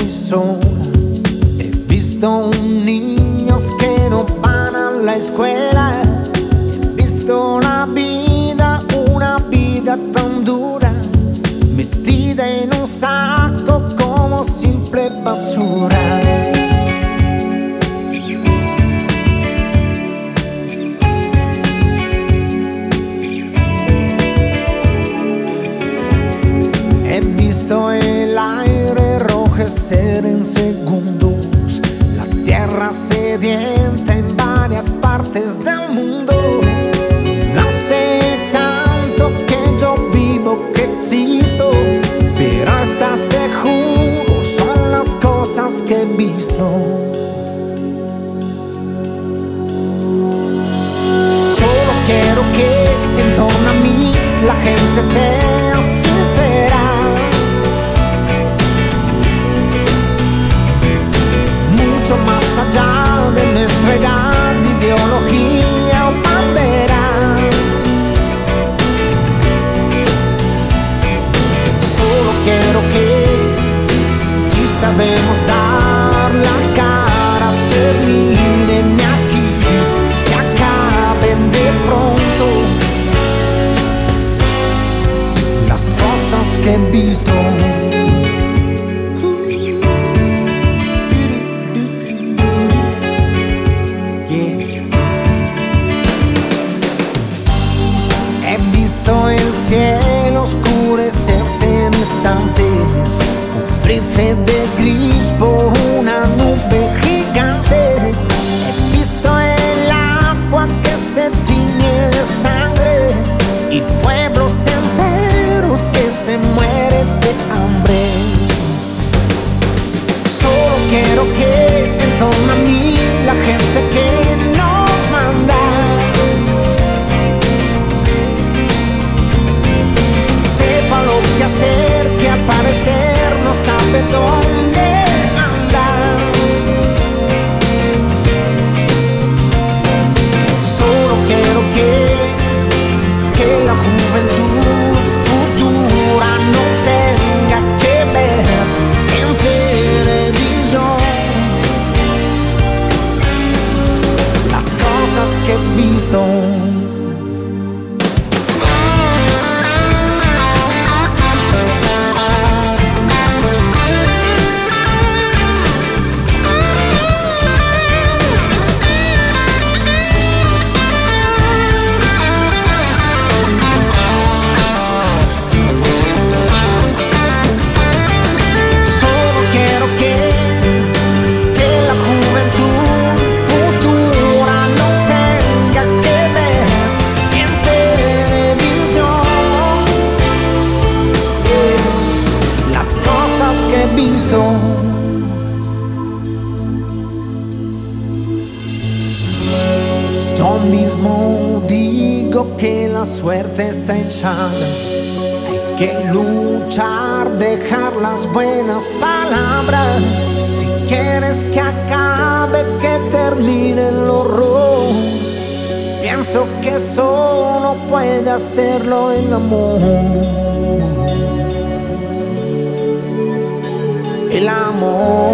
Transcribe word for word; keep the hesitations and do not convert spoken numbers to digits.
muy sola. He visto niños que no van a la escuela. He visto la vida, una vida tan dura, metida en un saco como simple basura. He visto el aire enrojecer en segundos, la tierra sedienta en varias partes del mundo. No hace tanto que yo vivo, que existo, pero estas, te juro, son las cosas que he visto. Solo quiero que en torno a mí la gente sea sincera, mucho más allá de nuestra edad, ideología o bandera. Solo quiero que, si sabemos dar la cara, terminen aquí, se acaben de pronto las cosas que he visto. El cielo oscurecerse en instantes, cubrirse de gris por una nube gigante. He visto el agua que se tiñe de sangre y pueblos enteros que se mueren de hambre. Solo quiero que en torno a mí la gente que nos manda lo que hacer, que al parecer no sabe dónde andar. Solo quiero que, que la juventud futura no tenga que ver en televisión las cosas que he visto. Yo mismo digo que la suerte está echada. Hay que luchar, dejar las buenas palabras. Si quieres que acabe, que termine el horror, pienso que solo puede hacerlo el amor. El amor.